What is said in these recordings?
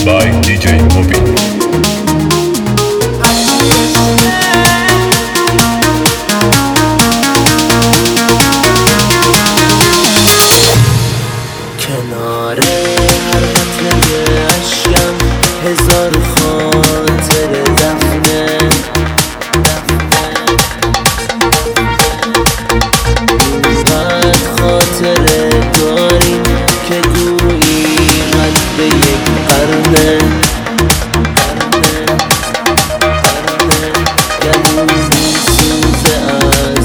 by DJ Mobin. کنار هر قطره اشکم هزار خاطر دفنه اینقدر خاطره داریم که گویی قد به یک قرنه گلو میسوزه از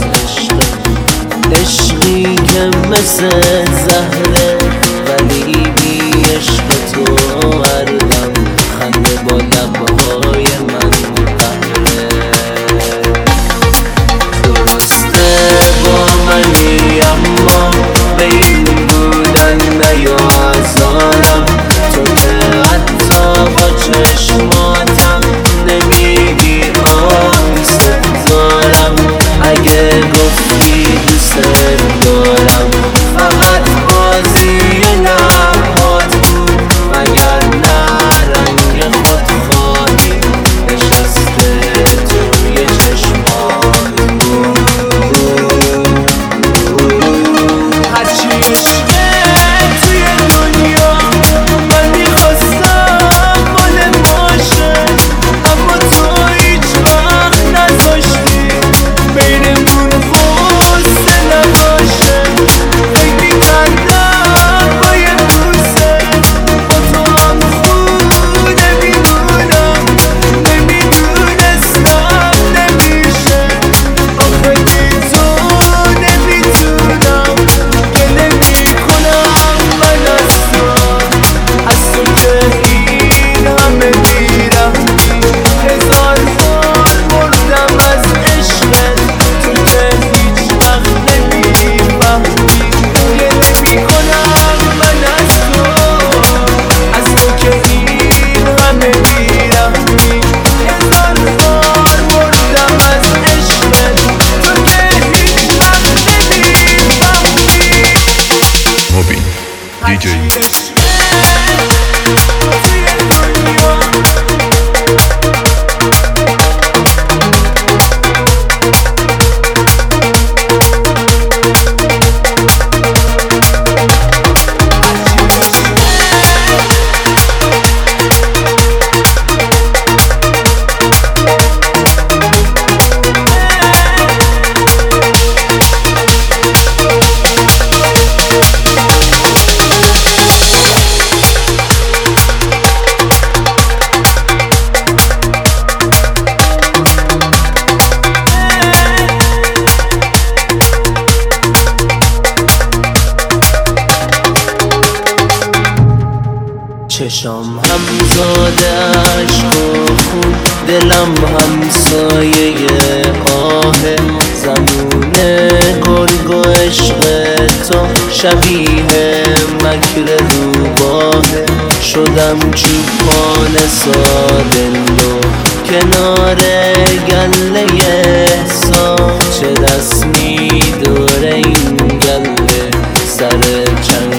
عشقی که مثل زهره ولی بی عشق تو هر دم خنده با لبهای من قهره درسته با منی اما به این بودن نیازارم تو که حتی با چشماتم نمیگی دوست دارم اگه گفتی دوست دارم فقط بازی لبات بود مگر نه رنگ خودخواهی نشسته توی چشمات بود هرچی عشقه توی دنیا من میخواستم مال باشه اما تو هیچ وقت نذاشتی بینمون غصه نباشه فکر کردم باید دوسته با تو هم خوب نمیدونم نمیدونستم نمیشه آخه بی تو نمیتونم گله میکنم من از تو که این همه بیرحمی هزار بار مردم از عشقت تو که هیچ وقت نمیفهمی گله میکنم من از تو که این همه بیرحمی هزار بار مردم از عشقت تو که هیچ وقت نمیفهمی Mobin, DJ چشام همزاده عشق و خون دلم همسایه آه زمونه گرگ و عشق تو شبیه مکر روباهه شدم چوپان ساده نو کنار گله احسان چه رسمی دور این گله سر چنگ